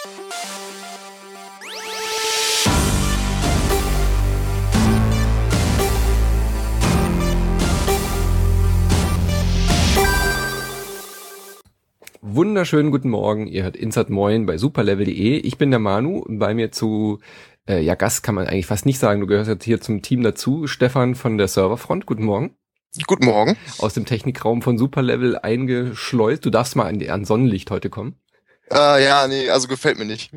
Wunderschönen guten Morgen, ihr hört Insert Moin bei superlevel.de. Ich bin der Manu, bei mir zu Gast kann man eigentlich fast nicht sagen, du gehörst jetzt hier zum Team dazu, Stefan von der Serverfront, guten Morgen. Guten Morgen. Aus dem Technikraum von Superlevel eingeschleust, du darfst mal an Sonnenlicht heute kommen. Also gefällt mir nicht.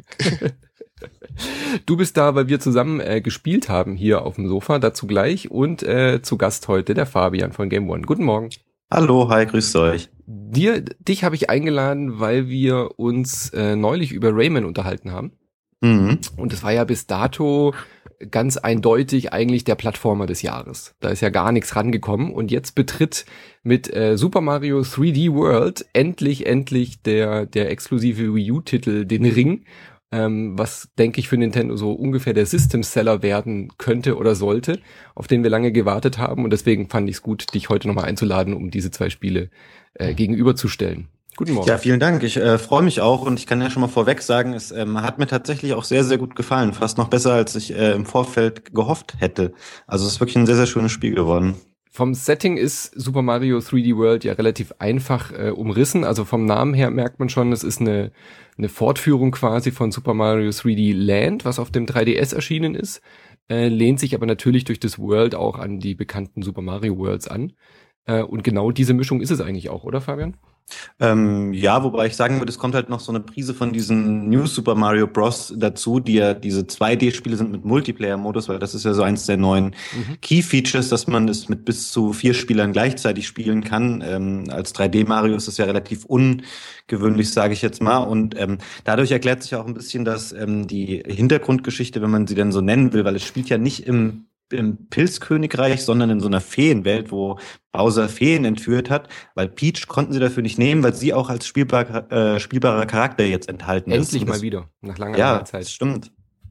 Du bist da, weil wir zusammen gespielt haben hier auf dem Sofa, dazu gleich, und zu Gast heute der Fabian von Game One. Guten Morgen. Hallo, hi, grüßt euch. Dich habe ich eingeladen, weil wir uns neulich über Rayman unterhalten haben. Mhm. Und es war ja bis dato ganz eindeutig eigentlich der Plattformer des Jahres. Da ist ja gar nichts rangekommen. Und jetzt betritt mit Super Mario 3D World endlich der exklusive Wii U-Titel den Ring. Was, denke ich, für Nintendo so ungefähr der System-Seller werden könnte oder sollte, auf den wir lange gewartet haben. Und deswegen fand ich es gut, dich heute nochmal einzuladen, um diese zwei Spiele gegenüberzustellen. Guten Morgen. Ja, vielen Dank. Ich freue mich auch und ich kann ja schon mal vorweg sagen, es hat mir tatsächlich auch sehr, sehr gut gefallen. Fast noch besser, als ich im Vorfeld gehofft hätte. Also es ist wirklich ein sehr, sehr schönes Spiel geworden. Vom Setting ist Super Mario 3D World ja relativ einfach umrissen. Also vom Namen her merkt man schon, es ist eine Fortführung quasi von Super Mario 3D Land, was auf dem 3DS erschienen ist. Lehnt sich aber natürlich durch das World auch an die bekannten Super Mario Worlds an. Und genau diese Mischung ist es eigentlich auch, oder Fabian? Ja, wobei ich sagen würde, es kommt halt noch so eine Prise von diesen New Super Mario Bros. Dazu, die ja diese 2D-Spiele sind mit Multiplayer-Modus, weil das ist ja so eins der neuen Key-Features, dass man es mit bis zu 4 Spielern gleichzeitig spielen kann. Als 3D-Mario ist das ja relativ ungewöhnlich, sage ich jetzt mal. Und dadurch erklärt sich auch ein bisschen, dass die Hintergrundgeschichte, wenn man sie denn so nennen will, weil es spielt ja nicht im Pilzkönigreich, sondern in so einer Feenwelt, wo Bowser Feen entführt hat, weil Peach konnten sie dafür nicht nehmen, weil sie auch als spielbarer Charakter jetzt enthalten ist. Endlich mal wieder, nach langer Zeit. Ja, stimmt.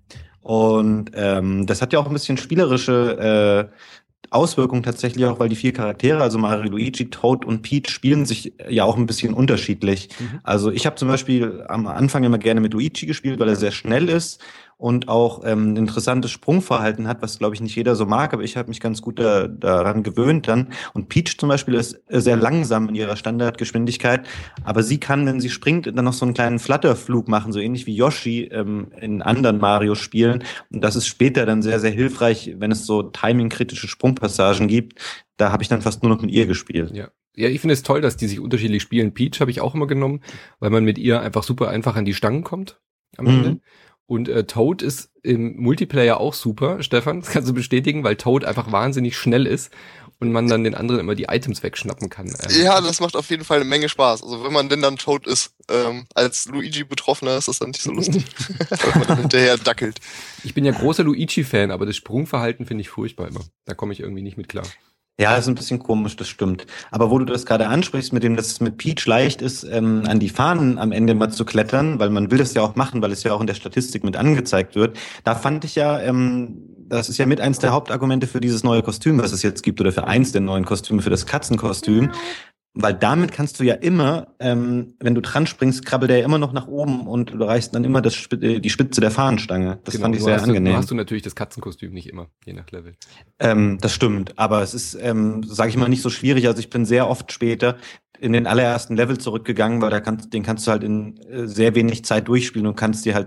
Und das hat ja auch ein bisschen spielerische Auswirkungen tatsächlich auch, weil die 4 Charaktere, also Mario, Luigi, Toad und Peach, spielen sich ja auch ein bisschen unterschiedlich. Also ich habe zum Beispiel am Anfang immer gerne mit Luigi gespielt, weil er sehr schnell ist und auch ein interessantes Sprungverhalten hat, was, glaube ich, nicht jeder so mag, aber ich habe mich ganz gut daran gewöhnt dann. Und Peach zum Beispiel ist sehr langsam in ihrer Standardgeschwindigkeit, aber sie kann, wenn sie springt, dann noch so einen kleinen Flatterflug machen, so ähnlich wie Yoshi in anderen Mario-Spielen. Und das ist später dann sehr, sehr hilfreich, wenn es so timingkritische Sprungpassagen gibt. Da habe ich dann fast nur noch mit ihr gespielt. Ja, ich finde es toll, dass die sich unterschiedlich spielen. Peach habe ich auch immer genommen, weil man mit ihr einfach super einfach an die Stangen kommt am Ende. Und Toad ist im Multiplayer auch super, Stefan, das kannst du bestätigen, weil Toad einfach wahnsinnig schnell ist und man dann den anderen immer die Items wegschnappen kann. Ja, das macht auf jeden Fall eine Menge Spaß. Also wenn man denn dann Toad ist, als Luigi-Betroffener ist das dann nicht so lustig, wenn man dann hinterher dackelt. Ich bin ja großer Luigi-Fan, aber das Sprungverhalten finde ich furchtbar immer. Da komme ich irgendwie nicht mit klar. Ja, das ist ein bisschen komisch, das stimmt. Aber wo du das gerade ansprichst, mit dem, dass es mit Peach leicht ist, an die Fahnen am Ende mal zu klettern, weil man will das ja auch machen, weil es ja auch in der Statistik mit angezeigt wird, da fand ich ja, das ist ja mit eins der Hauptargumente für dieses neue Kostüm, was es jetzt gibt, oder für eins der neuen Kostüme, für das Katzenkostüm. Weil damit kannst du ja immer, wenn du dran springst, krabbelt der ja immer noch nach oben und du erreichst dann immer die Spitze der Fahnenstange. Das fand ich sehr angenehm. Du hast natürlich das Katzenkostüm nicht immer, je nach Level. Das stimmt, aber es ist, sage ich mal, nicht so schwierig. Also ich bin sehr oft später in den allerersten Level zurückgegangen, weil den kannst du halt in sehr wenig Zeit durchspielen und kannst dir halt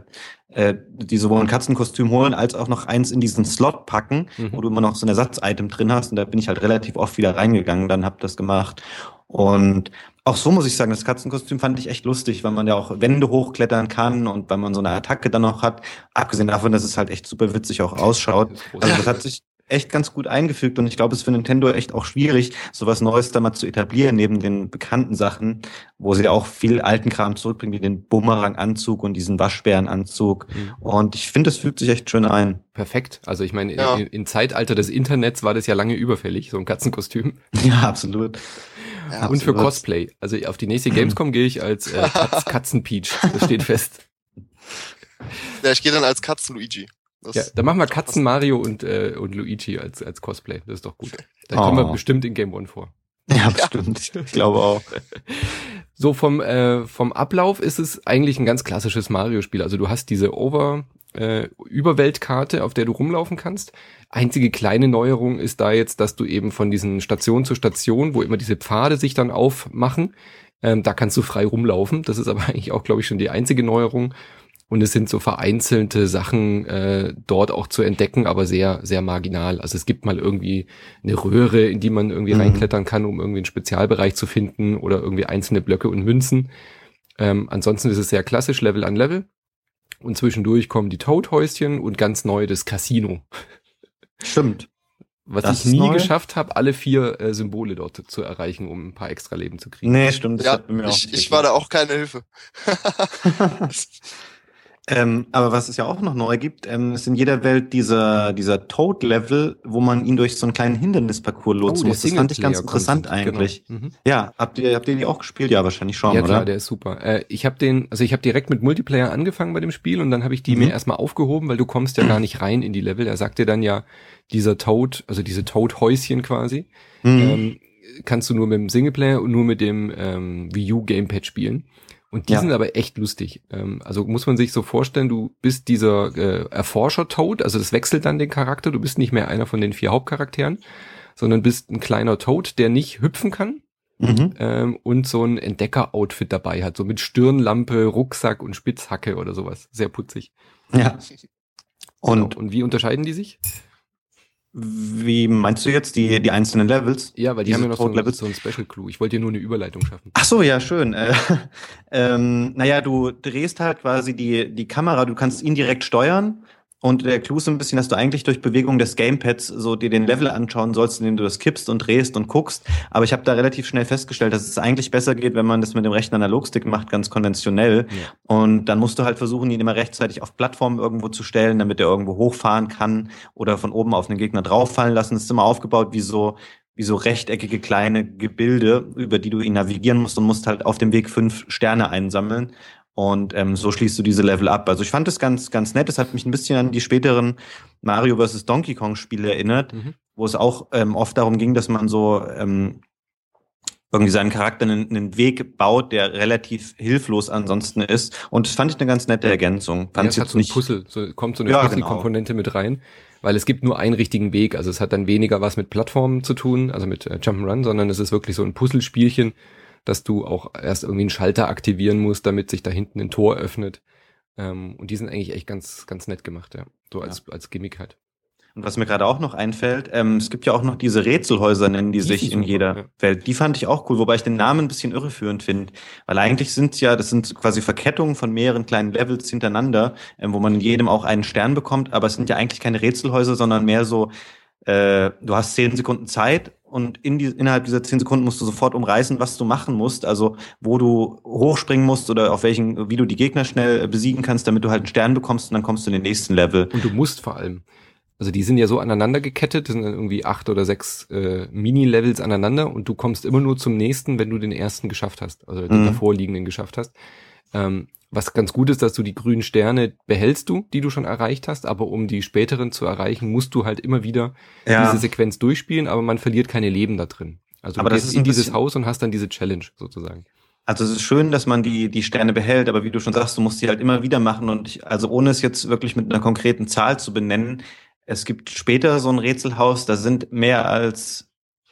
die sowohl ein Katzenkostüm holen, als auch noch eins in diesen Slot packen, wo du immer noch so ein Ersatzitem drin hast. Und da bin ich halt relativ oft wieder reingegangen, dann hab das gemacht. Und auch so muss ich sagen, das Katzenkostüm fand ich echt lustig, weil man ja auch Wände hochklettern kann und weil man so eine Attacke dann noch hat. Abgesehen davon, dass es halt echt super witzig auch ausschaut. Also das hat sich echt ganz gut eingefügt und ich glaube, es ist für Nintendo echt auch schwierig, sowas Neues da mal zu etablieren, neben den bekannten Sachen, wo sie auch viel alten Kram zurückbringen, wie den Bumerang-Anzug und diesen Waschbärenanzug. Und ich finde, das fügt sich echt schön ein. Perfekt. Also ich meine, im Zeitalter des Internets war das ja lange überfällig, so ein Katzenkostüm. Ja, absolut. Ja, und für Cosplay. Also auf die nächste Gamescom gehe ich als Katzenpeach. Das steht fest. Ja, ich gehe dann als Katzen-Luigi. Ja, dann machen wir Katzen Mario und Luigi als Cosplay. Das ist doch gut. Da kommen wir bestimmt in Game One vor. Ja, bestimmt. Ich glaube auch. So vom Ablauf ist es eigentlich ein ganz klassisches Mario-Spiel. Also du hast diese Überweltkarte, auf der du rumlaufen kannst. Einzige kleine Neuerung ist da jetzt, dass du eben von diesen Station zu Station, wo immer diese Pfade sich dann aufmachen, da kannst du frei rumlaufen. Das ist aber eigentlich auch, glaube ich, schon die einzige Neuerung. Und es sind so vereinzelte Sachen dort auch zu entdecken, aber sehr, sehr marginal. Also es gibt mal irgendwie eine Röhre, in die man irgendwie reinklettern kann, um irgendwie einen Spezialbereich zu finden oder irgendwie einzelne Blöcke und Münzen. Ansonsten ist es sehr klassisch, Level an Level. Und zwischendurch kommen die Toad-Häuschen und ganz neu das Casino. Stimmt. Was Das ich nie ist neu. geschafft habe, alle 4 Symbole dort zu erreichen, um ein paar extra Leben zu kriegen. Nee, stimmt. Das Ja, hat bei mir auch ich war da auch keine Hilfe. Aber was es ja auch noch neu gibt, ist in jeder Welt dieser Toad-Level, wo man ihn durch so einen kleinen Hindernisparcours lotsen der muss. Das fand ich ganz interessant Singleplayer-Content, eigentlich. Genau. Mhm. Ja, habt ihr die auch gespielt? Ja, wahrscheinlich schon, Ja klar, oder? der ist super. Ich habe direkt mit Multiplayer angefangen bei dem Spiel und dann habe ich die mir erstmal aufgehoben, weil du kommst ja gar nicht rein in die Level. Er sagt dir dann ja, dieser Toad, also diese Toad-Häuschen quasi, kannst du nur mit dem Singleplayer und nur mit dem Wii U Gamepad spielen. Und die sind aber echt lustig. Also muss man sich so vorstellen, du bist dieser Erforscher-Toad, also das wechselt dann den Charakter, du bist nicht mehr einer von den 4 Hauptcharakteren, sondern bist ein kleiner Toad, der nicht hüpfen kann und so ein Entdecker-Outfit dabei hat, so mit Stirnlampe, Rucksack und Spitzhacke oder sowas. Sehr putzig. Ja. Und wie unterscheiden die sich? Wie meinst du jetzt die einzelnen Levels? Ja, weil die Diese haben ja noch Toad-Levels? so ein Special Clue. Ich wollte dir nur eine Überleitung schaffen. Ach so, ja, schön. Naja, du drehst halt quasi die Kamera, du kannst ihn direkt steuern. Und der Clou ist ein bisschen, dass du eigentlich durch Bewegung des Gamepads so dir den Level anschauen sollst, indem du das kippst und drehst und guckst. Aber ich habe da relativ schnell festgestellt, dass es eigentlich besser geht, wenn man das mit dem rechten Analogstick macht, ganz konventionell. Ja. Und dann musst du halt versuchen, ihn immer rechtzeitig auf Plattformen irgendwo zu stellen, damit er irgendwo hochfahren kann oder von oben auf einen Gegner drauffallen lassen. Das ist immer aufgebaut wie so rechteckige kleine Gebilde, über die du ihn navigieren musst und musst halt auf dem Weg 5 Sterne einsammeln. Und so schließt du diese Level ab. Also ich fand es ganz, ganz nett. Es hat mich ein bisschen an die späteren Mario vs. Donkey Kong Spiele erinnert, wo es auch oft darum ging, dass man so irgendwie seinen Charakter einen Weg baut, der relativ hilflos ansonsten ist. Und das fand ich eine ganz nette Ergänzung. Ja, es hat so ein Puzzle, kommt so eine Puzzle-Komponente mit rein, weil es gibt nur einen richtigen Weg. Also es hat dann weniger was mit Plattformen zu tun, also mit Jump'n'Run, sondern es ist wirklich so ein Puzzlespielchen, dass du auch erst irgendwie einen Schalter aktivieren musst, damit sich da hinten ein Tor öffnet. Und die sind eigentlich echt ganz, ganz nett gemacht, ja. So als Gimmick halt. Und was mir gerade auch noch einfällt, es gibt ja auch noch diese Rätselhäuser, nennen die sich in jeder Welt. Die fand ich auch cool, wobei ich den Namen ein bisschen irreführend finde. Weil eigentlich das sind quasi Verkettungen von mehreren kleinen Levels hintereinander, wo man in jedem auch einen Stern bekommt, aber es sind ja eigentlich keine Rätselhäuser, sondern mehr so, du hast 10 Sekunden Zeit und innerhalb dieser 10 Sekunden musst du sofort umreißen, was du machen musst, also wo du hochspringen musst oder wie du die Gegner schnell besiegen kannst, damit du halt einen Stern bekommst und dann kommst du in den nächsten Level. Und du musst vor allem. Also die sind ja so aneinander gekettet, das sind dann irgendwie 8 oder 6 Mini-Levels aneinander und du kommst immer nur zum nächsten, wenn du den ersten geschafft hast, also den davorliegenden geschafft hast. Was ganz gut ist, dass du die grünen Sterne behältst die du schon erreicht hast, aber um die späteren zu erreichen, musst du halt immer wieder diese Sequenz durchspielen, aber man verliert keine Leben da drin. Also du gehst in dieses Haus und hast dann diese Challenge sozusagen. Also es ist schön, dass man die Sterne behält, aber wie du schon sagst, du musst die halt immer wieder machen und also ohne es jetzt wirklich mit einer konkreten Zahl zu benennen, es gibt später so ein Rätselhaus, da sind mehr als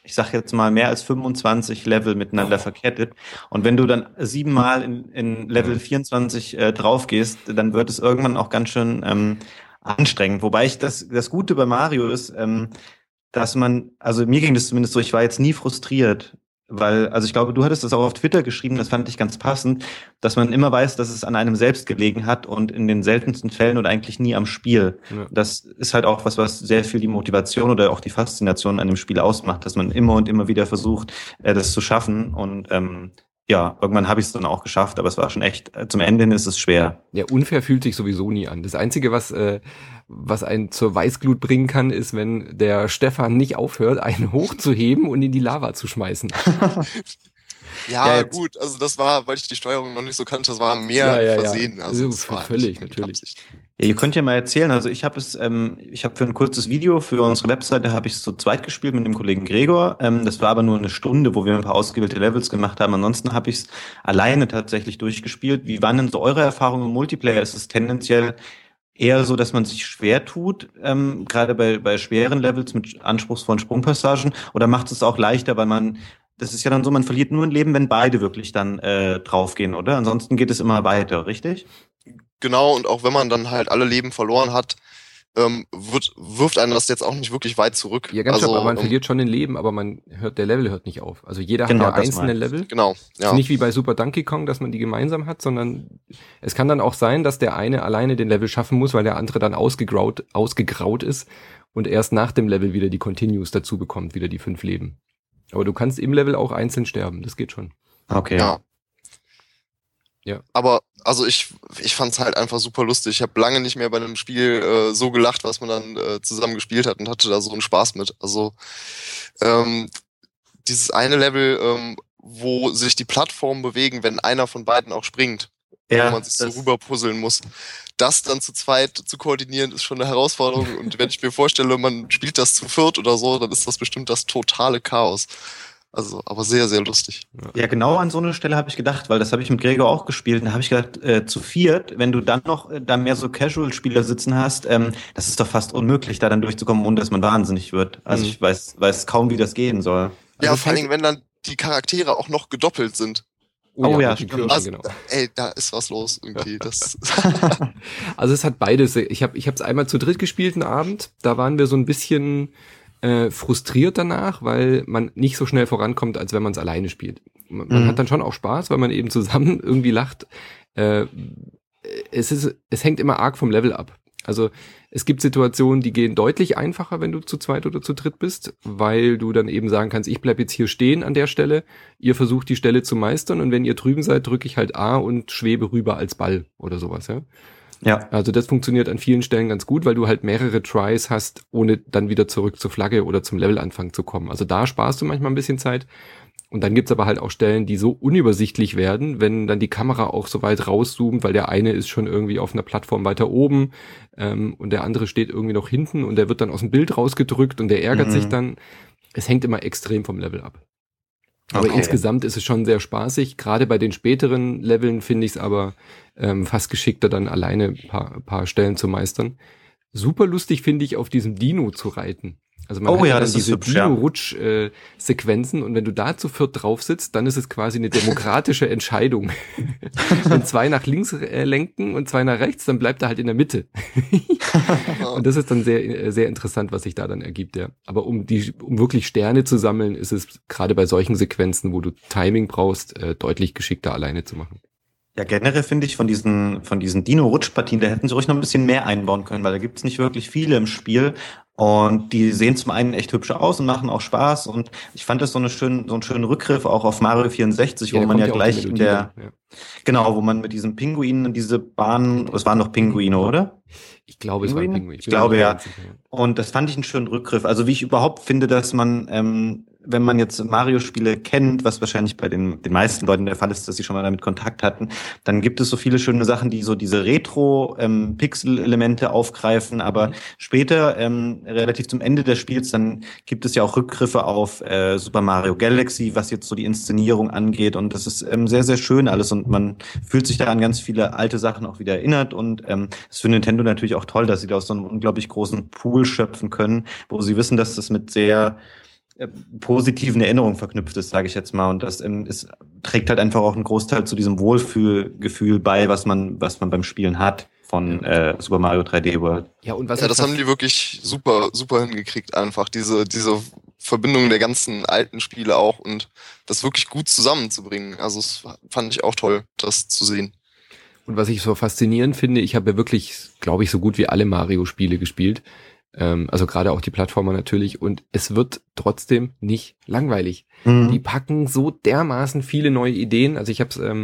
25 Level miteinander verkettet. Und wenn du dann 7 Mal in Level 24 drauf gehst, dann wird es irgendwann auch ganz schön anstrengend. Wobei das Gute bei Mario ist, dass also mir ging das zumindest so, ich war jetzt nie frustriert. Weil, also ich glaube, du hattest das auch auf Twitter geschrieben, das fand ich ganz passend, dass man immer weiß, dass es an einem selbst gelegen hat und in den seltensten Fällen oder eigentlich nie am Spiel. Ja. Das ist halt auch was sehr viel die Motivation oder auch die Faszination an dem Spiel ausmacht, dass man immer und immer wieder versucht, das zu schaffen und irgendwann habe ich es dann auch geschafft, aber es war schon echt, zum Ende hin ist es schwer. Ja, unfair fühlt sich sowieso nie an. Das Einzige, was einen zur Weißglut bringen kann, ist, wenn der Stefan nicht aufhört, einen hochzuheben und in die Lava zu schmeißen. Ja, gut, also das war, weil ich die Steuerung noch nicht so kannte, das war mehr Versehen. Also das war völlig, natürlich. Ja, ihr könnt ja mal erzählen, also ich habe für ein kurzes Video für unsere Webseite habe ich es zu zweit gespielt mit dem Kollegen Gregor. Das war aber nur eine Stunde, wo wir ein paar ausgewählte Levels gemacht haben. Ansonsten habe ich es alleine tatsächlich durchgespielt. Wie waren denn so eure Erfahrungen im Multiplayer? Ist es tendenziell eher so, dass man sich schwer tut, gerade bei schweren Levels mit anspruchsvollen Sprungpassagen, oder macht es auch leichter, weil das ist ja dann so, man verliert nur ein Leben, wenn beide wirklich dann draufgehen, oder? Ansonsten geht es immer weiter, richtig? Genau, und auch wenn man dann halt alle Leben verloren hat, wirft einen das jetzt auch nicht wirklich weit zurück. Ja, ganz klar, aber man verliert schon ein Leben, aber der Level hört nicht auf. Also jeder Genau, hat ja das einzelne meine ich. Level. Genau, Es ja. ist nicht wie bei Super Donkey Kong, dass man die gemeinsam hat, sondern es kann dann auch sein, dass der eine alleine den Level schaffen muss, weil der andere dann ausgegraut ist und erst nach dem Level wieder die Continues dazu bekommt, wieder die 5 Leben. Aber du kannst im Level auch einzeln sterben, das geht schon. Okay. Ja. Ja. Aber also ich fand's halt einfach super lustig. Ich habe lange nicht mehr bei einem Spiel so gelacht, was man dann zusammen gespielt hat, und hatte da so einen Spaß mit. Also dieses eine Level, wo sich die Plattformen bewegen, wenn einer von beiden auch springt, Ja, wo man sich so rüber puzzeln muss. Das dann zu zweit zu koordinieren, ist schon eine Herausforderung. Und wenn ich mir vorstelle, man spielt das zu viert oder so, dann ist das bestimmt das totale Chaos. Also, aber sehr, sehr lustig. Ja, genau an so eine Stelle habe ich gedacht, weil das habe ich mit Gregor auch gespielt. Und da habe ich gedacht, zu viert, wenn du dann noch da mehr so Casual-Spieler sitzen hast, das ist doch fast unmöglich, da dann durchzukommen, ohne dass man wahnsinnig wird. Also ich weiß kaum, wie das gehen soll. Ja, Also vor allen Dingen, wenn dann die Charaktere auch noch gedoppelt sind. Oh ja, mit den stimmt. Kirchen, Also, genau. ey, da ist was los irgendwie. Das Also es hat beides. Ich habe es einmal zu dritt gespielt, einen Abend. Da waren wir so ein bisschen frustriert danach, weil man nicht so schnell vorankommt, als wenn man es alleine spielt. Man hat dann schon auch Spaß, weil man eben zusammen irgendwie lacht. Es hängt immer arg vom Level ab. Also es gibt Situationen, die gehen deutlich einfacher, wenn du zu zweit oder zu dritt bist, weil du dann eben sagen kannst, ich bleib jetzt hier stehen an der Stelle, ihr versucht die Stelle zu meistern, und wenn ihr drüben seid, drücke ich halt A und schwebe rüber als Ball oder sowas, ja. Ja. Also das funktioniert an vielen Stellen ganz gut, weil du halt mehrere Tries hast, ohne dann wieder zurück zur Flagge oder zum Levelanfang zu kommen. Also da sparst du manchmal ein bisschen Zeit. Und dann gibt's aber halt auch Stellen, die so unübersichtlich werden, wenn dann die Kamera auch so weit rauszoomt, weil der eine ist schon irgendwie auf einer Plattform weiter oben und der andere steht irgendwie noch hinten und der wird dann aus dem Bild rausgedrückt und der ärgert sich dann. Es hängt immer extrem vom Level ab. Aber insgesamt ist es schon sehr spaßig. Gerade bei den späteren Leveln finde ich es aber fast geschickter, dann alleine ein paar Stellen zu meistern. Super lustig finde ich, auf diesem Dino zu reiten. Also man hat ja dann diese Dino-Rutsch-Sequenzen und wenn du da zu viert drauf sitzt, dann ist es quasi eine demokratische Entscheidung. Wenn 2 nach links lenken und 2 nach rechts, dann bleibt er halt in der Mitte. Und das ist dann sehr, sehr interessant, was sich da dann ergibt, ja. Aber um wirklich Sterne zu sammeln, ist es gerade bei solchen Sequenzen, wo du Timing brauchst, deutlich geschickter alleine zu machen. Ja, generell finde ich von diesen Dino-Rutschpartien, da hätten sie ruhig noch ein bisschen mehr einbauen können, weil da gibt's nicht wirklich viele im Spiel. Und die sehen zum einen echt hübsch aus und machen auch Spaß. Und ich fand das so einen schönen Rückgriff auch auf Mario 64, wo man ja gleich genau, wo man mit diesen Pinguinen diese Bahnen, es waren doch Pinguine, oder? Ich glaube, es waren Pinguine. Ich glaube, ja. Und das fand ich einen schönen Rückgriff. Also wie ich überhaupt finde, dass man, wenn man jetzt Mario-Spiele kennt, was wahrscheinlich bei den meisten Leuten der Fall ist, dass sie schon mal damit Kontakt hatten, dann gibt es so viele schöne Sachen, die so diese Retro-Pixel-Elemente aufgreifen, aber später, relativ zum Ende des Spiels, dann gibt es ja auch Rückgriffe auf Super Mario Galaxy, was jetzt so die Inszenierung angeht, und das ist sehr, sehr schön alles und man fühlt sich da an ganz viele alte Sachen auch wieder erinnert, und das ist für Nintendo natürlich auch toll, dass sie da aus so einem unglaublich großen Pool schöpfen können, wo sie wissen, dass das mit sehr positiven Erinnerungen verknüpft ist, sage ich jetzt mal. Und das trägt halt einfach auch einen Großteil zu diesem Wohlfühlgefühl bei, was man beim Spielen hat von Super Mario 3D World. Ja, und das haben die wirklich super, super hingekriegt, einfach diese Verbindung der ganzen alten Spiele auch und das wirklich gut zusammenzubringen. Also das fand ich auch toll, das zu sehen. Und was ich so faszinierend finde, ich habe ja wirklich, glaube ich, so gut wie alle Mario-Spiele gespielt. Also gerade auch die Plattformer natürlich. Und es wird trotzdem nicht langweilig. Die packen so dermaßen viele neue Ideen. Also ich habe so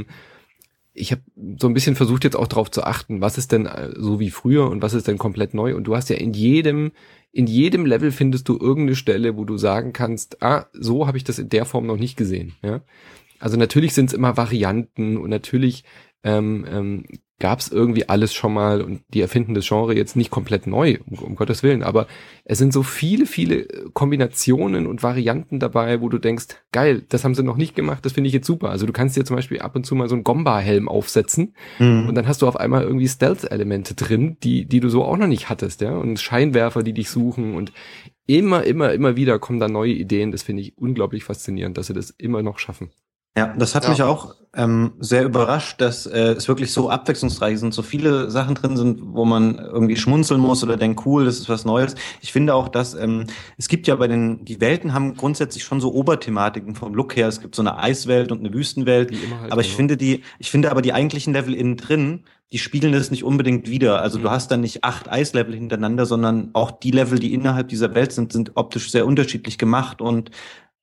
ein bisschen versucht jetzt auch darauf zu achten, was ist denn so wie früher und was ist denn komplett neu. Und du hast ja in jedem Level findest du irgendeine Stelle, wo du sagen kannst, so habe ich das in der Form noch nicht gesehen. Ja? Also natürlich sind es immer Varianten und natürlich gab's irgendwie alles schon mal und die erfinden das Genre jetzt nicht komplett neu, um Gottes Willen, aber es sind so viele, viele Kombinationen und Varianten dabei, wo du denkst, geil, das haben sie noch nicht gemacht, das finde ich jetzt super. Also du kannst dir zum Beispiel ab und zu mal so einen Gomba-Helm aufsetzen und dann hast du auf einmal irgendwie Stealth-Elemente drin, die du so auch noch nicht hattest, ja, und Scheinwerfer, die dich suchen und immer wieder kommen da neue Ideen. Das finde ich unglaublich faszinierend, dass sie das immer noch schaffen. Ja, das hat mich auch sehr überrascht, dass es wirklich so abwechslungsreich sind, so viele Sachen drin sind, wo man irgendwie schmunzeln muss oder denkt, cool, das ist was Neues. Ich finde auch, dass es gibt ja die Welten haben grundsätzlich schon so Oberthematiken vom Look her. Es gibt so eine Eiswelt und eine Wüstenwelt, Halt, aber ich finde aber die eigentlichen Level innen drin, die spiegeln das nicht unbedingt wider. Also du hast dann nicht 8 Eislevel hintereinander, sondern auch die Level, die innerhalb dieser Welt sind optisch sehr unterschiedlich gemacht und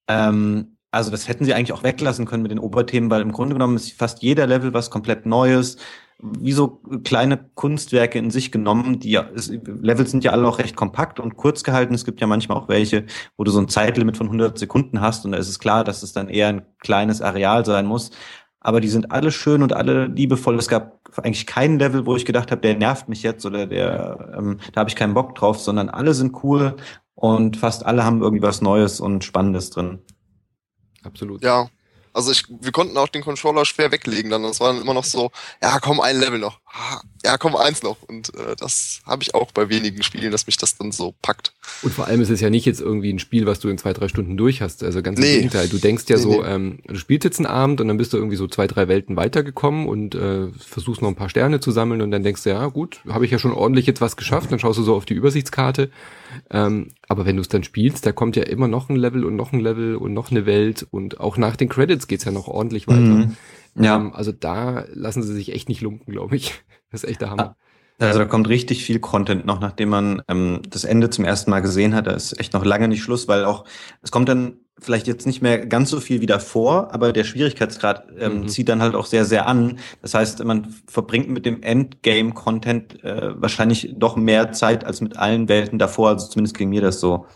also das hätten sie eigentlich auch weglassen können mit den Oberthemen, weil im Grunde genommen ist fast jeder Level was komplett Neues, wie so kleine Kunstwerke in sich genommen. Levels sind ja alle auch recht kompakt und kurz gehalten. Es gibt ja manchmal auch welche, wo du so ein Zeitlimit von 100 Sekunden hast und da ist es klar, dass es dann eher ein kleines Areal sein muss. Aber die sind alle schön und alle liebevoll. Es gab eigentlich keinen Level, wo ich gedacht habe, der nervt mich jetzt oder da habe ich keinen Bock drauf, sondern alle sind cool und fast alle haben irgendwie was Neues und Spannendes drin. Absolut. Ja, also wir konnten auch den Controller schwer weglegen dann. Das war dann immer noch so, ja komm, ein Level noch. Ja komm, eins noch. Und das habe ich auch bei wenigen Spielen, dass mich das dann so packt. Und vor allem ist es ja nicht jetzt irgendwie ein Spiel, was du in 2-3 Stunden durch hast. Also ganz im Gegenteil. Du denkst ja du spielst jetzt einen Abend und dann bist du irgendwie so 2-3 Welten weitergekommen und versuchst noch ein paar Sterne zu sammeln und dann denkst du, ja gut, habe ich ja schon ordentlich jetzt was geschafft. Dann schaust du so auf die Übersichtskarte. Aber wenn du es dann spielst, da kommt ja immer noch ein Level und noch ein Level und noch eine Welt und auch nach den Credits geht's ja noch ordentlich weiter. Ja. Also da lassen sie sich echt nicht lumpen, glaube ich. Das ist echt der Hammer. Also da kommt richtig viel Content noch, nachdem man das Ende zum ersten Mal gesehen hat. Da ist echt noch lange nicht Schluss, weil auch es kommt dann vielleicht jetzt nicht mehr ganz so viel wieder vor, aber der Schwierigkeitsgrad zieht dann halt auch sehr, sehr an. Das heißt, man verbringt mit dem Endgame-Content wahrscheinlich doch mehr Zeit als mit allen Welten davor. Also zumindest ging mir das so.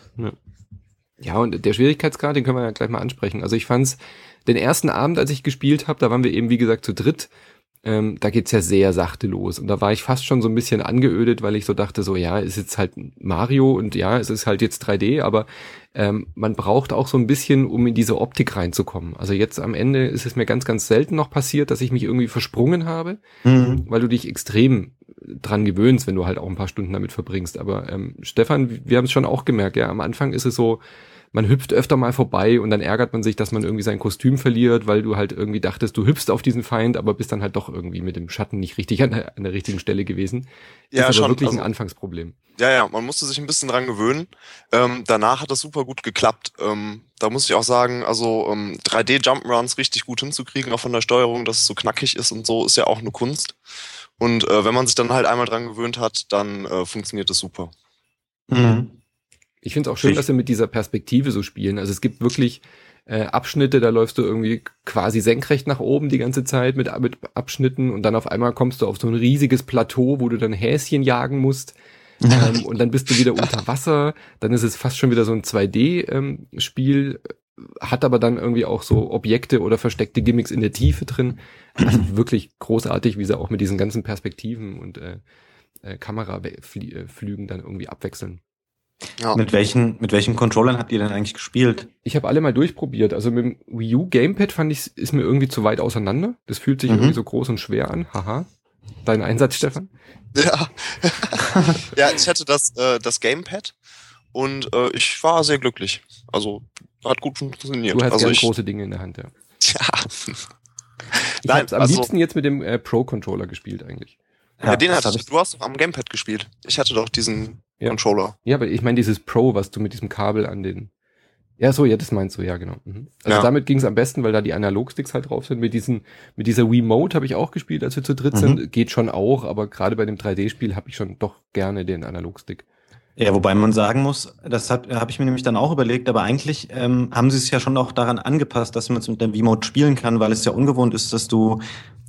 Ja, und der Schwierigkeitsgrad, den können wir ja gleich mal ansprechen. Also ich fand's den ersten Abend, als ich gespielt habe, da waren wir eben, wie gesagt, zu dritt. Da geht's ja sehr sachte los. Und da war ich fast schon so ein bisschen angeödet, weil ich so dachte, so ja, ist jetzt halt Mario und ja, es ist halt jetzt 3D, aber man braucht auch so ein bisschen, um in diese Optik reinzukommen. Also jetzt am Ende ist es mir ganz, ganz selten noch passiert, dass ich mich irgendwie versprungen habe, weil du dich extrem dran gewöhnst, wenn du halt auch ein paar Stunden damit verbringst. Aber Stefan, wir haben es schon auch gemerkt, ja, am Anfang ist es so, man hüpft öfter mal vorbei und dann ärgert man sich, dass man irgendwie sein Kostüm verliert, weil du halt irgendwie dachtest, du hüpfst auf diesen Feind, aber bist dann halt doch irgendwie mit dem Schatten nicht richtig an der richtigen Stelle gewesen. Ja, ist aber schon, wirklich ein Anfangsproblem. Ja, man musste sich ein bisschen dran gewöhnen. Danach hat das super gut geklappt. Da muss ich auch sagen, also 3D-Jump'n'Runs richtig gut hinzukriegen, auch von der Steuerung, dass es so knackig ist und so, ist ja auch eine Kunst. Und wenn man sich dann halt einmal dran gewöhnt hat, dann funktioniert das super. Ich finde es auch schön, dass sie mit dieser Perspektive so spielen. Also es gibt wirklich Abschnitte, da läufst du irgendwie quasi senkrecht nach oben die ganze Zeit mit Abschnitten und dann auf einmal kommst du auf so ein riesiges Plateau, wo du dann Häschen jagen musst und dann bist du wieder unter Wasser. Dann ist es fast schon wieder so ein 2D-Spiel, hat aber dann irgendwie auch so Objekte oder versteckte Gimmicks in der Tiefe drin. Also wirklich großartig, wie sie auch mit diesen ganzen Perspektiven und Kameraflügen dann irgendwie abwechseln. Ja. Mit welchen Controllern habt ihr denn eigentlich gespielt? Ich habe alle mal durchprobiert. Also mit dem Wii U Gamepad fand ich, ist mir irgendwie zu weit auseinander. Das fühlt sich irgendwie so groß und schwer an. Haha. Dein Einsatz, Stefan? Ja. Ja, ich hatte das Gamepad und ich war sehr glücklich. Also hat gut funktioniert. Du hast also gern große Dinge in der Hand, ja. Ja. Ich hab's am liebsten jetzt mit dem Pro-Controller gespielt eigentlich. Ja, den hattest du. Du hast doch am Gamepad gespielt. Ich hatte doch diesen Controller. Ja, aber ich meine dieses Pro, was du mit diesem Kabel an den... Ja, so, ja, das meinst du, ja, genau. Also damit ging's am besten, weil da die Analogsticks halt drauf sind. Mit dieser Wiimote habe ich auch gespielt, als wir zu dritt sind. Geht schon auch, aber gerade bei dem 3D-Spiel habe ich schon doch gerne den Analogstick. Ja, wobei man sagen muss, das hab ich mir nämlich dann auch überlegt, aber eigentlich haben sie es ja schon auch daran angepasst, dass man es mit der Wiimote spielen kann, weil es ja ungewohnt ist, dass du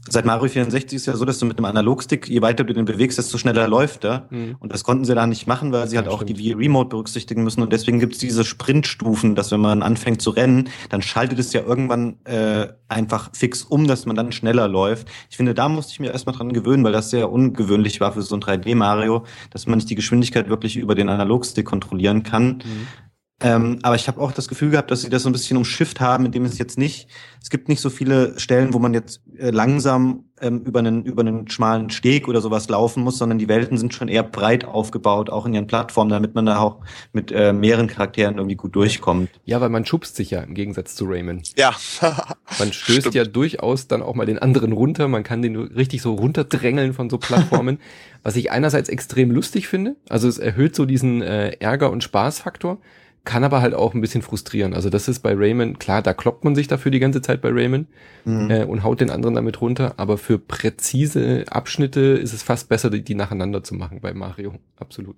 Seit Mario 64 ist ja so, dass du mit einem Analogstick, je weiter du den bewegst, desto schneller läuft er. Und das konnten sie da nicht machen, weil sie halt auch die Wii Remote berücksichtigen müssen. Und deswegen gibt es diese Sprintstufen, dass wenn man anfängt zu rennen, dann schaltet es ja irgendwann einfach fix um, dass man dann schneller läuft. Ich finde, da musste ich mir erstmal dran gewöhnen, weil das sehr ungewöhnlich war für so ein 3D-Mario, dass man nicht die Geschwindigkeit wirklich über den Analogstick kontrollieren kann. Aber ich habe auch das Gefühl gehabt, dass sie das so ein bisschen umschifft haben, indem es gibt nicht so viele Stellen, wo man jetzt langsam über einen schmalen Steg oder sowas laufen muss, sondern die Welten sind schon eher breit aufgebaut, auch in ihren Plattformen, damit man da auch mit mehreren Charakteren irgendwie gut durchkommt. Ja, weil man schubst sich ja im Gegensatz zu Rayman. Ja. Man stößt ja durchaus dann auch mal den anderen runter, man kann den richtig so runterdrängeln von so Plattformen, was ich einerseits extrem lustig finde, also es erhöht so diesen Ärger- und Spaßfaktor, kann aber halt auch ein bisschen frustrieren. Also das ist bei Rayman, klar, da kloppt man sich dafür die ganze Zeit bei Rayman und haut den anderen damit runter, aber für präzise Abschnitte ist es fast besser, die nacheinander zu machen bei Mario. Absolut.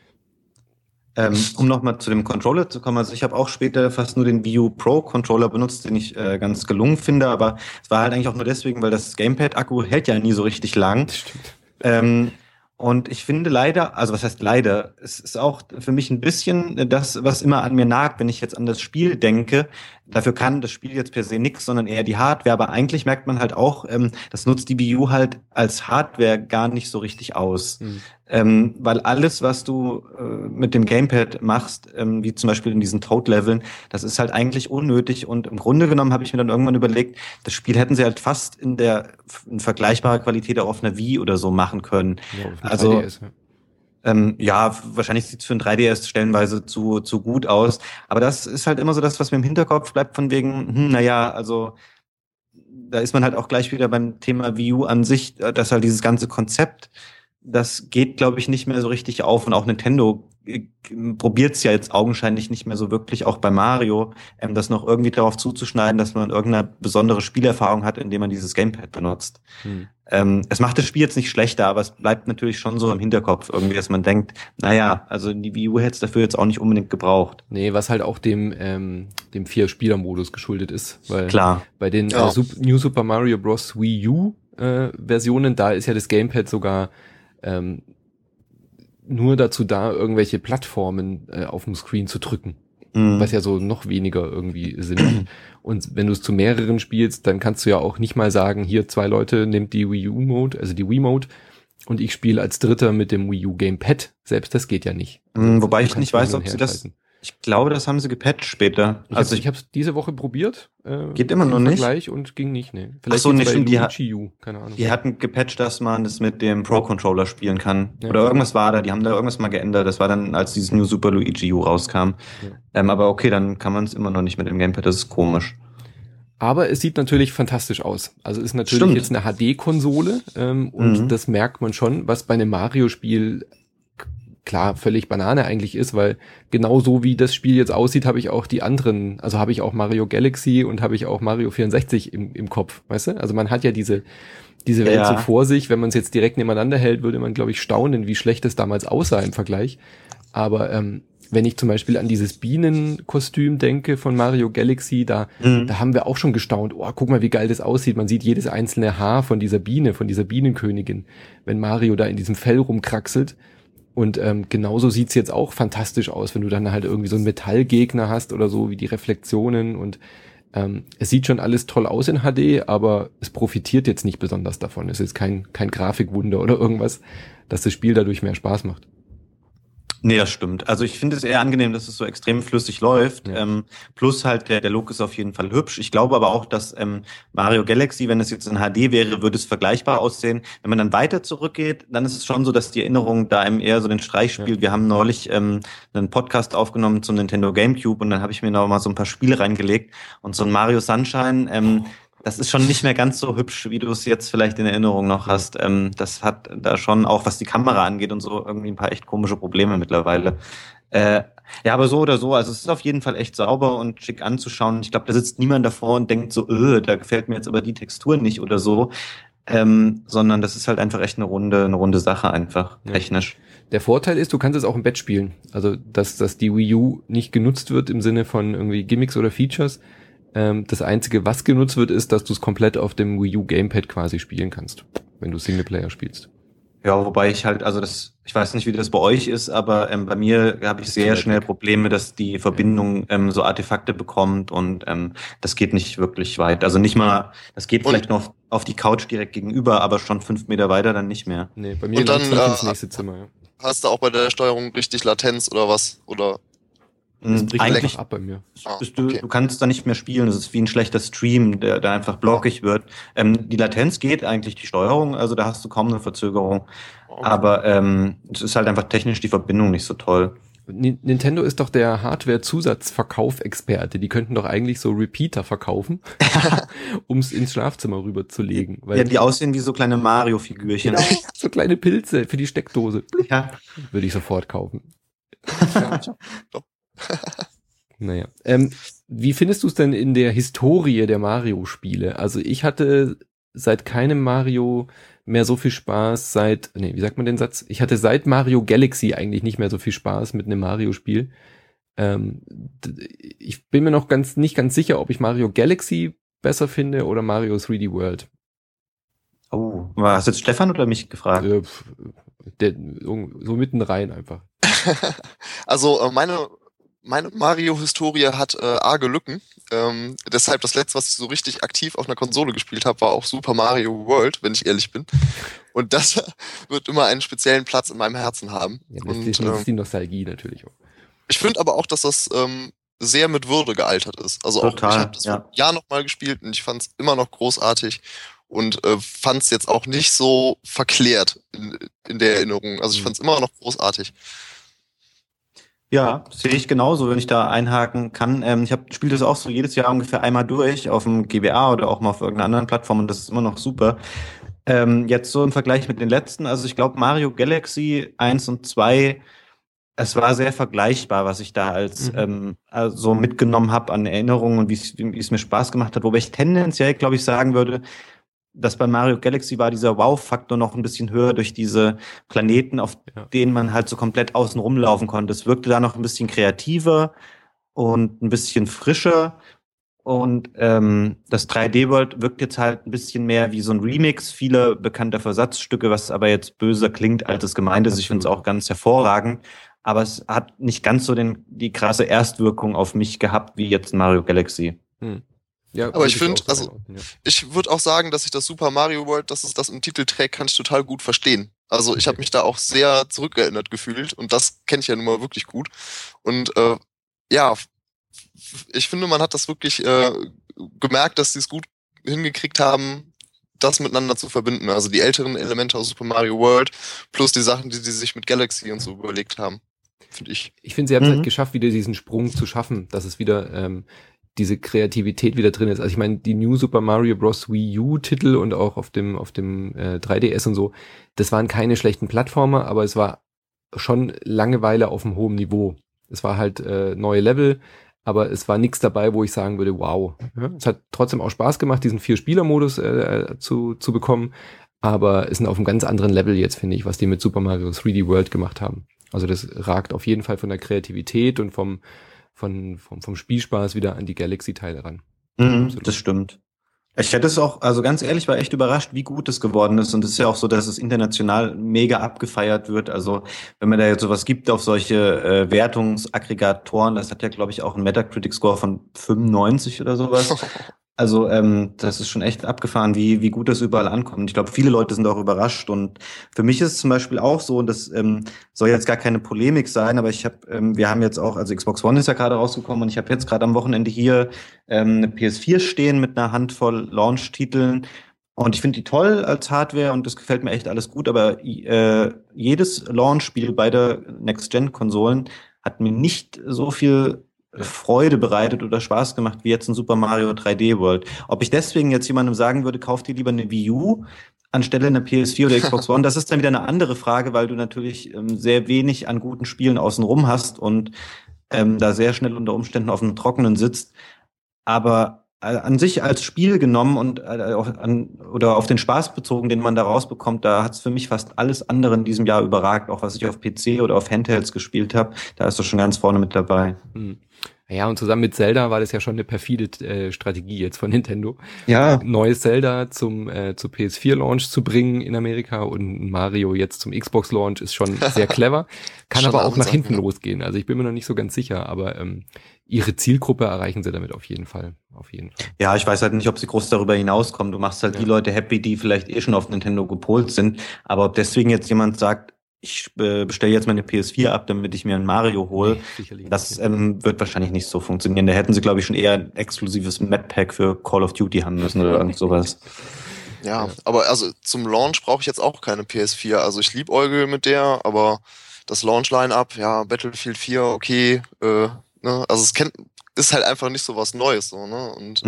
Um nochmal zu dem Controller zu kommen, also ich habe auch später fast nur den Wii U Pro Controller benutzt, den ich ganz gelungen finde, aber es war halt eigentlich auch nur deswegen, weil das Gamepad-Akku hält ja nie so richtig lang. Das stimmt. Und ich finde leider, also was heißt leider, es ist auch für mich ein bisschen das, was immer an mir nagt, wenn ich jetzt an das Spiel denke. Dafür kann das Spiel jetzt per se nichts, sondern eher die Hardware. Aber eigentlich merkt man halt auch, das nutzt die Wii U halt als Hardware gar nicht so richtig aus. Weil alles, was du mit dem Gamepad machst, wie zum Beispiel in diesen Toad-Leveln, das ist halt eigentlich unnötig. Und im Grunde genommen habe ich mir dann irgendwann überlegt, das Spiel hätten sie halt fast in vergleichbarer Qualität auch auf einer Wii oder so machen können. Ja, also 3DS, ja, wahrscheinlich sieht es für ein 3DS stellenweise zu gut aus. Aber das ist halt immer so das, was mir im Hinterkopf bleibt, von wegen, naja, also da ist man halt auch gleich wieder beim Thema Wii U an sich, dass halt dieses ganze Konzept, das geht, glaube ich, nicht mehr so richtig auf. Und auch Nintendo probiert es ja jetzt augenscheinlich nicht mehr so wirklich, auch bei Mario, das noch irgendwie darauf zuzuschneiden, dass man irgendeine besondere Spielerfahrung hat, indem man dieses Gamepad benutzt. Es macht das Spiel jetzt nicht schlechter, aber es bleibt natürlich schon so im Hinterkopf irgendwie, dass man denkt, naja, also die Wii U hätte es dafür jetzt auch nicht unbedingt gebraucht. Nee, was halt auch dem 4-Spieler-Modus geschuldet ist. Weil klar. Bei den New Super Mario Bros. Wii U Versionen, da ist ja das Gamepad sogar nur dazu da, irgendwelche Plattformen auf dem Screen zu drücken. Was ja so noch weniger irgendwie Sinn macht. Und wenn du es zu mehreren spielst, dann kannst du ja auch nicht mal sagen, hier 2 Leute nehmt die Wii U-Mode, also die Wii-Mode, und ich spiele als Dritter mit dem Wii U Gamepad. Selbst das geht ja nicht. Wobei ich nicht weiß, ob sie das... Ich glaube, das haben sie gepatcht später. Ich habe es diese Woche probiert. Geht immer noch nicht. Vergleich und ging nicht, ne. Vielleicht so, nicht Luigi U, keine Ahnung. Die hatten gepatcht, dass man das mit dem Pro-Controller spielen kann. Ja. Oder irgendwas war da, die haben da irgendwas mal geändert. Das war dann, als dieses New Super Luigi U rauskam. Ja. Aber okay, dann kann man es immer noch nicht mit dem Gamepad, das ist komisch. Aber es sieht natürlich fantastisch aus. Also ist natürlich jetzt eine HD-Konsole und das merkt man schon, was bei einem Mario-Spiel klar völlig Banane eigentlich ist, weil genau so wie das Spiel jetzt aussieht, habe ich auch die anderen, also habe ich auch Mario Galaxy und habe ich auch Mario 64 im Kopf, weißt du? Also man hat ja diese Welt so vor sich. Wenn man es jetzt direkt nebeneinander hält, würde man, glaube ich, staunen, wie schlecht es damals aussah im Vergleich. Aber wenn ich zum Beispiel an dieses Bienenkostüm denke von Mario Galaxy, da haben wir auch schon gestaunt, oh, guck mal, wie geil das aussieht. Man sieht jedes einzelne Haar von dieser Biene, von dieser Bienenkönigin, wenn Mario da in diesem Fell rumkraxelt. Und genauso sieht's jetzt auch fantastisch aus, wenn du dann halt irgendwie so einen Metallgegner hast oder so, wie die Reflexionen. Und es sieht schon alles toll aus in HD, aber es profitiert jetzt nicht besonders davon. Es ist kein Grafikwunder oder irgendwas, dass das Spiel dadurch mehr Spaß macht. Nee, das stimmt. Also ich finde es eher angenehm, dass es so extrem flüssig läuft. Ja. Plus halt der Look ist auf jeden Fall hübsch. Ich glaube aber auch, dass Mario Galaxy, wenn es jetzt in HD wäre, würde es vergleichbar aussehen. Wenn man dann weiter zurückgeht, dann ist es schon so, dass die Erinnerung da einem eher so den Streich spielt. Ja. Wir haben neulich einen Podcast aufgenommen zum Nintendo GameCube und dann habe ich mir noch mal so ein paar Spiele reingelegt und so ein Mario Sunshine, das ist schon nicht mehr ganz so hübsch, wie du es jetzt vielleicht in Erinnerung noch hast. Das hat da schon auch, was die Kamera angeht und so, irgendwie ein paar echt komische Probleme mittlerweile. Ja, aber so oder so, also es ist auf jeden Fall echt sauber und schick anzuschauen. Ich glaube, da sitzt niemand davor und denkt so, da gefällt mir jetzt aber die Textur nicht oder so. Sondern das ist halt einfach echt eine runde Sache einfach, technisch. Der Vorteil ist, du kannst es auch im Bett spielen. Also, dass die Wii U nicht genutzt wird im Sinne von irgendwie Gimmicks oder Features, Das Einzige, was genutzt wird, ist, dass du es komplett auf dem Wii U Gamepad quasi spielen kannst, wenn du Singleplayer spielst. Ja, wobei ich halt, also ich weiß nicht, wie das bei euch ist, aber bei mir habe ich sehr schnell Probleme, dass die Verbindung so Artefakte bekommt und das geht nicht wirklich weit. Also nicht mal, das geht vielleicht noch auf die Couch direkt gegenüber, aber schon 5 Meter weiter dann nicht mehr. Nee, bei mir und dann ins nächste Zimmer, ja. Hast du auch bei der Steuerung richtig Latenz oder was? Oder? Das bricht eigentlich einfach ab bei mir. Du kannst da nicht mehr spielen. Das ist wie ein schlechter Stream, der einfach blockig wird. Die Latenz geht eigentlich, die Steuerung, also da hast du kaum eine Verzögerung. Okay. Aber es ist halt einfach technisch die Verbindung nicht so toll. Nintendo ist doch der Hardware-Zusatzverkauf-Experte. Die könnten doch eigentlich so Repeater verkaufen, um es ins Schlafzimmer rüberzulegen. Weil ja, die aussehen wie so kleine Mario-Figürchen. Genau, so kleine Pilze für die Steckdose. Ja. Würde ich sofort kaufen. Naja. Wie findest du es denn in der Historie der Mario-Spiele? Also ich hatte seit keinem Mario mehr so viel Spaß wie sagt man den Satz? Ich hatte seit Mario Galaxy eigentlich nicht mehr so viel Spaß mit einem Mario-Spiel. Ich bin mir noch nicht ganz sicher, ob ich Mario Galaxy besser finde oder Mario 3D World. Oh, hast du jetzt Stefan oder mich gefragt? So mitten rein einfach. Also meine Mario-Historie hat arge Lücken. Deshalb das letzte, was ich so richtig aktiv auf einer Konsole gespielt habe, war auch Super Mario World, wenn ich ehrlich bin. Und das wird immer einen speziellen Platz in meinem Herzen haben. Ja, das ist die Nostalgie natürlich auch. Ich finde aber auch, dass das sehr mit Würde gealtert ist. Also total, auch ich habe das vor Jahr nochmal gespielt und ich fand es immer noch großartig und fand es jetzt auch nicht so verklärt in der Erinnerung. Also ich fand es immer noch großartig. Ja, sehe ich genauso, wenn ich da einhaken kann. Ich spiele das auch so jedes Jahr ungefähr einmal durch auf dem GBA oder auch mal auf irgendeiner anderen Plattform und das ist immer noch super. Jetzt so im Vergleich mit den letzten, also ich glaube Mario Galaxy 1 und 2, es war sehr vergleichbar, was ich da so mitgenommen habe an Erinnerungen und wie es mir Spaß gemacht hat. Wobei ich tendenziell, glaube ich, sagen würde, dass bei Mario Galaxy war dieser Wow-Faktor noch ein bisschen höher durch diese Planeten, auf denen man halt so komplett außen rumlaufen konnte. Es wirkte da noch ein bisschen kreativer und ein bisschen frischer. Und das 3D-World wirkt jetzt halt ein bisschen mehr wie so ein Remix vieler bekannter Versatzstücke, was aber jetzt böser klingt, als es gemeint ist. Ich finde es auch ganz hervorragend. Aber es hat nicht ganz so die krasse Erstwirkung auf mich gehabt, wie jetzt Mario Galaxy. Ja, aber ich finde, ich würde auch sagen, dass ich das Super Mario World, dass es das im Titel trägt, kann ich total gut verstehen. Also ich habe mich da auch sehr zurückerinnert gefühlt und das kenne ich ja nun mal wirklich gut. Und ich finde, man hat das wirklich gemerkt, dass sie es gut hingekriegt haben, das miteinander zu verbinden. Also die älteren Elemente aus Super Mario World plus die Sachen, die sie sich mit Galaxy und so überlegt haben, finde ich. Ich finde, sie haben es halt geschafft, wieder diesen Sprung zu schaffen, dass es wieder diese Kreativität wieder drin ist. Also ich meine, die New Super Mario Bros. Wii U Titel und auch auf dem 3DS und so, das waren keine schlechten Plattformer, aber es war schon Langeweile auf einem hohen Niveau. Es war halt neue Level, aber es war nichts dabei, wo ich sagen würde, wow. Ja, es hat trotzdem auch Spaß gemacht, diesen 4-Spieler-Modus zu bekommen, aber es sind auf einem ganz anderen Level jetzt, finde ich, was die mit Super Mario 3D World gemacht haben. Also das ragt auf jeden Fall von der Kreativität und vom Spielspaß wieder an die Galaxy-Teile ran. Das stimmt. Ich hätte es auch, also ganz ehrlich, war echt überrascht, wie gut es geworden ist. Und es ist ja auch so, dass es international mega abgefeiert wird. Also wenn man da jetzt sowas gibt auf solche Wertungsaggregatoren, das hat ja, glaube ich, auch einen Metacritic-Score von 95 oder sowas. Also das ist schon echt abgefahren, wie gut das überall ankommt. Ich glaube, viele Leute sind auch überrascht. Und für mich ist es zum Beispiel auch so, und das soll jetzt gar keine Polemik sein, aber wir haben jetzt auch, also Xbox One ist ja gerade rausgekommen und ich habe jetzt gerade am Wochenende hier eine PS4 stehen mit einer Handvoll Launch-Titeln. Und ich finde die toll als Hardware und das gefällt mir echt alles gut, aber jedes Launch-Spiel beider Next-Gen-Konsolen hat mir nicht so viel Freude bereitet oder Spaß gemacht wie jetzt ein Super Mario 3D World. Ob ich deswegen jetzt jemandem sagen würde, kauf dir lieber eine Wii U anstelle einer PS4 oder Xbox One, das ist dann wieder eine andere Frage, weil du natürlich sehr wenig an guten Spielen außenrum hast und da sehr schnell unter Umständen auf dem Trockenen sitzt. Aber an sich als Spiel genommen und oder auf den Spaß bezogen, den man da rausbekommt, da hat es für mich fast alles andere in diesem Jahr überragt, auch was ich auf PC oder auf Handhelds gespielt habe, da ist das schon ganz vorne mit dabei. Ja, und zusammen mit Zelda war das ja schon eine perfide Strategie jetzt von Nintendo. Ja. Neues Zelda zu PS4-Launch zu bringen in Amerika und Mario jetzt zum Xbox-Launch ist schon sehr clever. Kann Schon aber auch nach Ansage, hinten ne? losgehen. Also ich bin mir noch nicht so ganz sicher, aber ihre Zielgruppe erreichen sie damit auf jeden Fall. Auf jeden Fall. Ja, ich weiß halt nicht, ob sie groß darüber hinauskommen. Du machst halt Ja. die Leute happy, die vielleicht schon auf Nintendo gepolt sind. Aber ob deswegen jetzt jemand sagt, ich bestelle jetzt meine PS4 ab, damit ich mir ein Mario hole, Nee, sicherlich das nicht. wird wahrscheinlich nicht so funktionieren. Da hätten sie, glaube ich, schon eher ein exklusives Map-Pack für Call of Duty haben müssen oder irgend sowas. Ja, Ja. aber also zum Launch brauche ich jetzt auch keine PS4. Also ich liebäugel mit der, aber das Launch-Line-Up, ja, Battlefield 4, okay, ne? Also ist halt einfach nicht so was Neues, so, ne? Und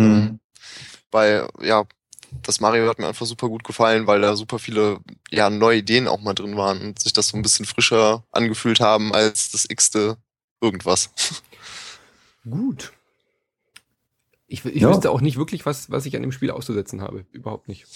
das Mario hat mir einfach super gut gefallen, weil da super viele neue Ideen auch mal drin waren und sich das so ein bisschen frischer angefühlt haben als das x-te irgendwas. Gut. Ich Ja. wüsste auch nicht wirklich, was ich an dem Spiel auszusetzen habe. Überhaupt nicht.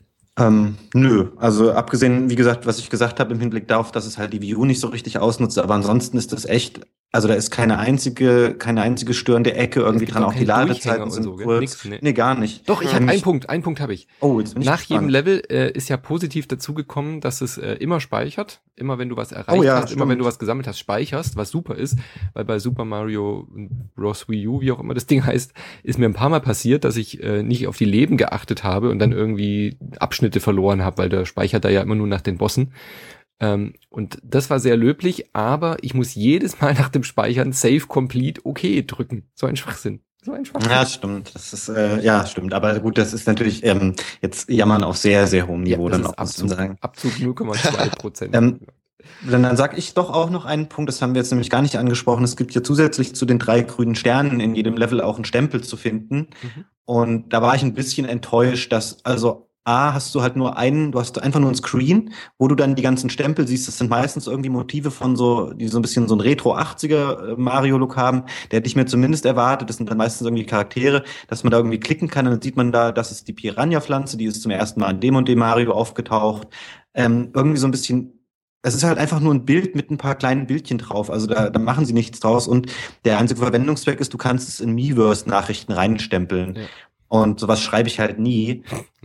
Nö, also abgesehen, wie gesagt, was ich gesagt habe im Hinblick darauf, dass es halt die Wii U nicht so richtig ausnutzt, aber ansonsten ist das echt, also da ist keine einzige störende Ecke irgendwie gibt dran, auch auch die keinen Ladezeiten Durchhänger sind und so, gell? kurz. Nix, ne. Nee, gar nicht. Doch, ich habe einen Punkt habe ich. Oh, jetzt bin ich Nach jedem gespannt. Level ist ja positiv dazugekommen, dass es immer speichert. Immer wenn du was erreicht Oh ja, hast, immer wenn stimmt. du was gesammelt hast, speicherst, was super ist. Weil bei Super Mario Bros. Wii U, wie auch immer das Ding heißt, ist mir ein paar Mal passiert, dass ich nicht auf die Leben geachtet habe und dann irgendwie Abschnitte verloren habe, weil der speichert da ja immer nur nach den Bossen. Und das war sehr löblich, aber ich muss jedes Mal nach dem Speichern Save Complete okay drücken. So ein Schwachsinn. Ja, stimmt. Das ist, stimmt. Aber gut, das ist natürlich jetzt Jammern auf sehr, sehr hohem Niveau, das dann ist auch, muss man sagen. Abzug 0,2%. Dann sage ich doch auch noch einen Punkt, das haben wir jetzt nämlich gar nicht angesprochen. Es gibt ja zusätzlich zu den 3 grünen Sternen in jedem Level auch einen Stempel zu finden. Und da war ich ein bisschen enttäuscht, dass, also hast du halt du hast einfach nur ein Screen, wo du dann die ganzen Stempel siehst. Das sind meistens irgendwie Motive von die so ein bisschen so ein Retro-80er Mario-Look haben. Der hätte ich mir zumindest erwartet. Das sind dann meistens irgendwie Charaktere, dass man da irgendwie klicken kann. Und dann sieht man da, das ist die Piranha-Pflanze, die ist zum ersten Mal in dem und dem Mario aufgetaucht. Irgendwie so ein bisschen. Es ist halt einfach nur ein Bild mit ein paar kleinen Bildchen drauf. Also da machen sie nichts draus. Und der einzige Verwendungszweck ist, du kannst es in Miiverse-Nachrichten reinstempeln. Ja. Und sowas schreibe ich halt nie.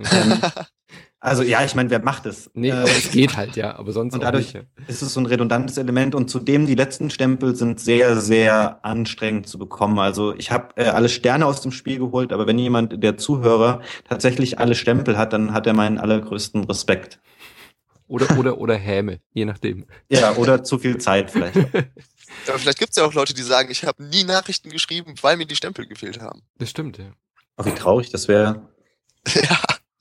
Also ja, ich meine, wer macht es? Nee, aber es geht halt, ja, aber sonst und auch dadurch nicht. Ja. Ist es so ein redundantes Element und zudem die letzten Stempel sind sehr, sehr anstrengend zu bekommen. Also ich habe alle Sterne aus dem Spiel geholt, aber wenn jemand, der Zuhörer, tatsächlich alle Stempel hat, dann hat er meinen allergrößten Respekt. Oder Häme, je nachdem. Ja, oder zu viel Zeit vielleicht. Aber vielleicht gibt es ja auch Leute, die sagen, ich habe nie Nachrichten geschrieben, weil mir die Stempel gefehlt haben. Das stimmt, ja. Oh, wie traurig das wäre. Ja.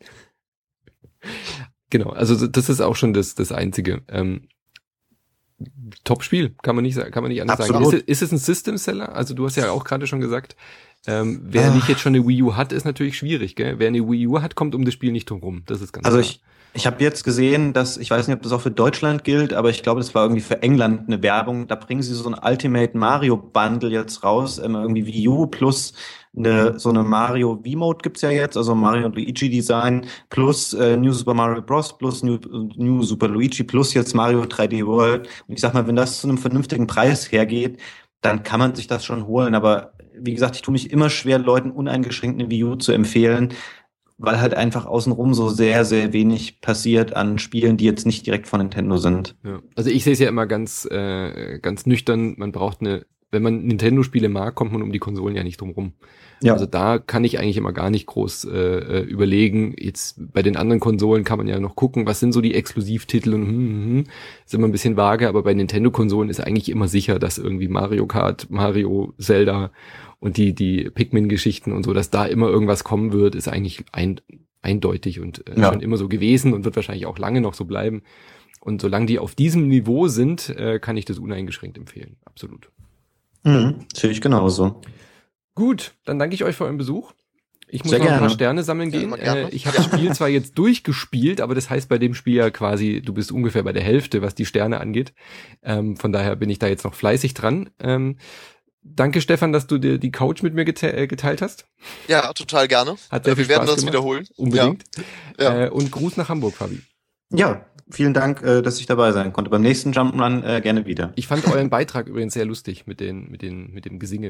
Genau, also das ist auch schon das Einzige. Top-Spiel, kann man nicht anders Absolut. sagen. Ist es ein System-Seller? Also du hast ja auch gerade schon gesagt, wer nicht jetzt schon eine Wii U hat, ist natürlich schwierig, gell? Wer eine Wii U hat, kommt um das Spiel nicht drum rum. Das ist ganz Also klar. Ich habe jetzt gesehen, dass, ich weiß nicht, ob das auch für Deutschland gilt, aber ich glaube, das war irgendwie für England eine Werbung. Da bringen sie so ein Ultimate Mario Bundle jetzt raus, irgendwie Wii U plus so eine Mario V-Mode gibt's ja jetzt, also Mario und Luigi Design plus New Super Mario Bros. Plus New Super Luigi plus jetzt Mario 3D World. Und ich sag mal, wenn das zu einem vernünftigen Preis hergeht, dann kann man sich das schon holen. Aber wie gesagt, ich tue mich immer schwer, Leuten uneingeschränkt eine Wii U zu empfehlen, weil halt einfach außenrum so sehr, sehr wenig passiert an Spielen, die jetzt nicht direkt von Nintendo sind. Ja. Also ich sehe es ja immer ganz nüchtern, man braucht wenn man Nintendo-Spiele mag, kommt man um die Konsolen ja nicht drum rum. Ja. Also da kann ich eigentlich immer gar nicht groß überlegen. Jetzt bei den anderen Konsolen kann man ja noch gucken, was sind so die Exklusivtitel und ist immer ein bisschen vage, aber bei Nintendo-Konsolen ist eigentlich immer sicher, dass irgendwie Mario Kart, Mario, Zelda und die Pikmin-Geschichten und so, dass da immer irgendwas kommen wird, ist eigentlich eindeutig und schon immer so gewesen und wird wahrscheinlich auch lange noch so bleiben. Und solange die auf diesem Niveau sind, kann ich das uneingeschränkt empfehlen. Absolut. Sehe ich genauso. Gut, dann danke ich euch für euren Besuch. Ich muss Sehr noch ein paar gerne. Sterne sammeln gehen. gerne. Ich habe das Spiel zwar jetzt durchgespielt, aber das heißt bei dem Spiel ja quasi, du bist ungefähr bei der Hälfte, was die Sterne angeht. Von daher bin ich da jetzt noch fleißig dran. Danke, Stefan, dass du dir die Couch mit mir geteilt hast. Ja, total gerne. Hat sehr viel Wir werden Spaß das gemacht. wiederholen. Unbedingt. Ja. Und Gruß nach Hamburg, Fabi. Ja, vielen Dank, dass ich dabei sein konnte. Beim nächsten Jump'n'Run gerne wieder. Ich fand euren Beitrag übrigens sehr lustig mit dem Gesinge.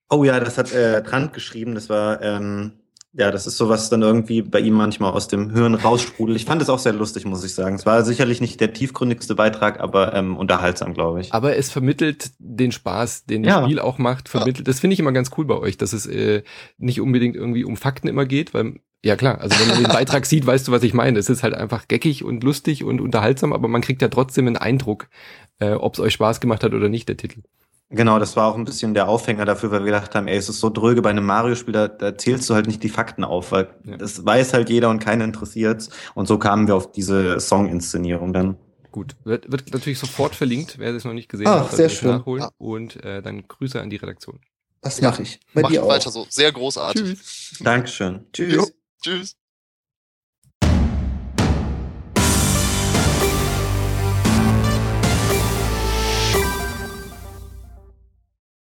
Oh ja, das hat Trant geschrieben. Das war, ja, das ist sowas dann irgendwie bei ihm manchmal aus dem Hirn raussprudelt. Ich fand es auch sehr lustig, muss ich sagen. Es war sicherlich nicht der tiefgründigste Beitrag, aber unterhaltsam, glaube ich. Aber es vermittelt den Spaß, den das Spiel auch macht, vermittelt. Das finde ich immer ganz cool bei euch, dass es nicht unbedingt irgendwie um Fakten immer geht, weil, ja klar, also wenn man den Beitrag sieht, weißt du, was ich meine. Es ist halt einfach geckig und lustig und unterhaltsam, aber man kriegt ja trotzdem einen Eindruck, ob es euch Spaß gemacht hat oder nicht, der Titel. Genau, das war auch ein bisschen der Aufhänger dafür, weil wir gedacht haben, ey, es ist so dröge bei einem Mario-Spiel, da zählst du halt nicht die Fakten auf, weil das weiß halt jeder und keinen interessiert's. Und so kamen wir auf diese Song-Inszenierung dann. Gut, wird natürlich sofort verlinkt, wer es noch nicht gesehen hat, sehr schön. nachholen. Ja. Und dann Grüße an die Redaktion. Das mache ich. Bei Macht dir auch. weiter so. Sehr großartig. Tschüss. Dankeschön. Tschüss. Jo, tschüss.